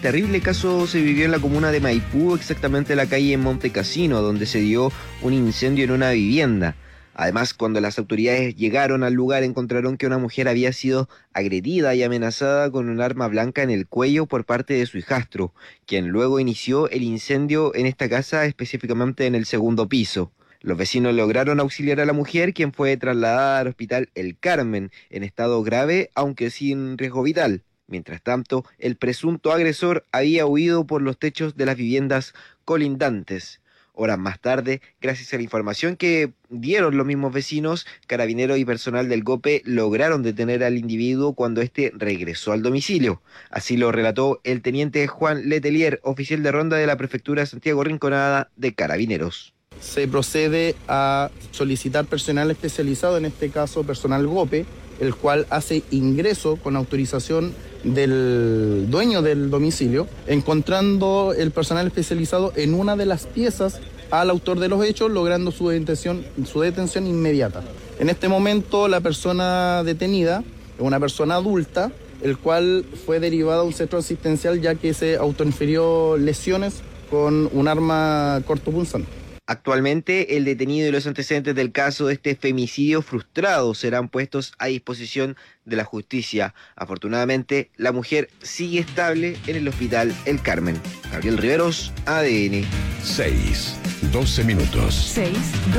terrible caso se vivió en la comuna de Maipú, exactamente en la calle Montecasino, donde se dio un incendio en una vivienda. Además, cuando las autoridades llegaron al lugar, encontraron que una mujer había sido agredida y amenazada con un arma blanca en el cuello por parte de su hijastro, quien luego inició el incendio en esta casa, específicamente en el segundo piso. Los vecinos lograron auxiliar a la mujer, quien fue trasladada al hospital El Carmen en estado grave, aunque sin riesgo vital. Mientras tanto, el presunto agresor había huido por los techos de las viviendas colindantes. Horas más tarde, gracias a la información que dieron los mismos vecinos, carabineros y personal del GOPE lograron detener al individuo cuando éste regresó al domicilio. Así lo relató el teniente Juan Letelier, oficial de ronda de la prefectura de Santiago Rinconada de Carabineros. Se procede a solicitar personal especializado, en este caso personal GOPE, el cual hace ingreso con autorización del dueño del domicilio, encontrando el personal especializado en una de las piezas al autor de los hechos, logrando su detención inmediata. En este momento la persona detenida es una persona adulta, el cual fue derivado a un centro asistencial ya que se autoinfirió lesiones con un arma cortopunzante. Actualmente, el detenido y los antecedentes del caso de este femicidio frustrado serán puestos a disposición de la justicia. Afortunadamente, la mujer sigue estable en el hospital El Carmen. Gabriel Riveros, ADN. 6:12. 6.